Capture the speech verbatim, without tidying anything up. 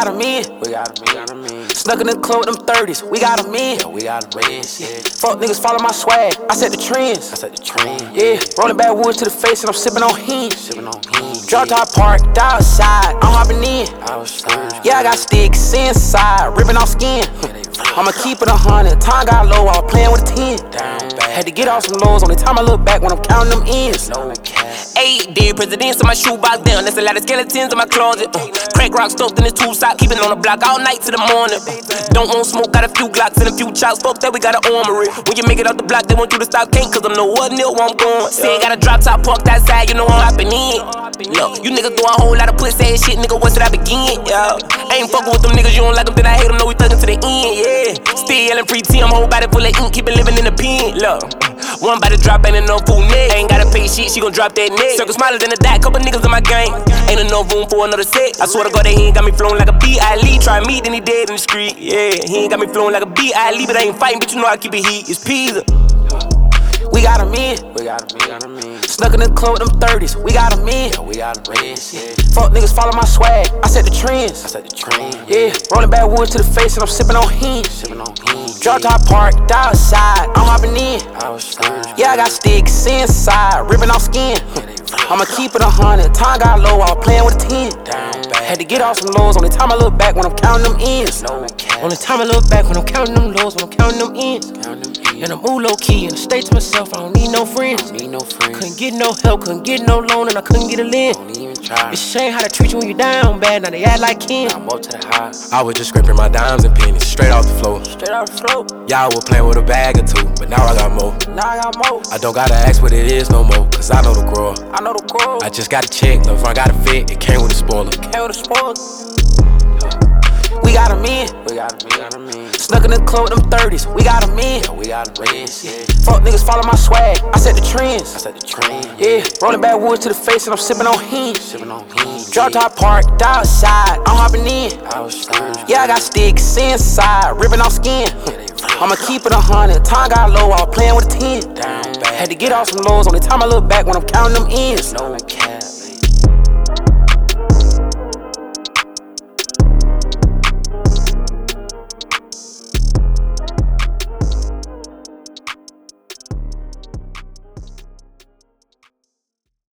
got a man. We got a man. Snuck in the club with them thirties. We got a man. Yeah, we got a man. Yeah. Fuck niggas follow my swag. I set the trends. I set the trends. Yeah. Rolling backwoods to the face and I'm sipping on hen. Sipping on hen. Drop top park, die outside. I'm hopping in. Yeah, I got sticks inside, ripping off skin. I'ma keep it a hundred. Time got low, I was playing with a ten. Had to get off some lows. Only time I look back when I'm counting them ends. Eight dead presidents in my shoebox down. That's a lot of skeletons in my closet. Uh, crack rock stoked in the two sock. Keeping on the block all night to the morning. Uh, don't want smoke, got a few Glocks and a few chops. Fuck that, we got an armory. When you make it out the block, they want you to stop. Can't, cause I'm no what nil where I'm going. Say, got a drop top parked outside, you know I'm hopping in. Look, you niggas do a whole lot of pussy ass shit, nigga. What's it I begin? Yeah. I ain't fucking with them niggas, you don't like them, then I hate them. Know we thuggin' to the end, yeah. Still yelling free T, I'm whole body full of ink, keep it living in the pen. Look, one by the drop, ain't enough food neck. Ain't gotta pay shit, she gon' drop that neck. Circle smaller than a dot, couple niggas in my gang. Ain't enough room for another set. I swear to God that he ain't got me flowing like a B I Lee. Try me, then he dead in the street. Yeah, he ain't got me flowing like a B I Lee, but I ain't fighting, but you know I keep it heat. It's pizza. We got a man. We got a man. Snuck in the club with them thirties. We got a man. Yeah, we got a man. Yeah. Fuck niggas follow my swag. I set the trends. I set the trends. Yeah. Rolling backwoods to the face and I'm sipping on hen. Sipping on hen. Drop top park, die outside. I'm hopping in. Yeah, I got sticks inside, ripping off skin. I'ma keep it a hundred. Time got low, I was playing with a ten. Had to get off some lows. Only time I look back when I'm counting them ends. Only time I look back when I'm counting them lows, when I'm counting them ends. And I move low key and I stay to myself. I don't need no friends. Couldn't get no help, couldn't get no loan, and I couldn't get a lend. It's a shame how they treat you when you down bad. Now they act like kin. I was just scraping my dimes and pennies straight off the floor. Straight off the floor. Y'all were playing with a bag or two, but now I got more. Now I got more. I don't gotta ask what it is no more, cause I know the grower. I know the grower. I just got a check, the front got a fit, it came with a spoiler. Came with a spoiler. We got a man. We got a man. Snuck in the club with them thirties. We got a man. Yeah, we got a man. Yeah. Fuck niggas follow my swag. I set the trends. I set the trends. Yeah. Rolling backwoods to the face and I'm sipping on hen. Sipping on hen. Drop top park, die outside. I'm hopping in. Yeah, I got sticks inside, ripping off skin. I'ma keep it a hundred. Time got low, I was playing with a ten. Had to get off some lows. Only time I look back when I'm counting them ends.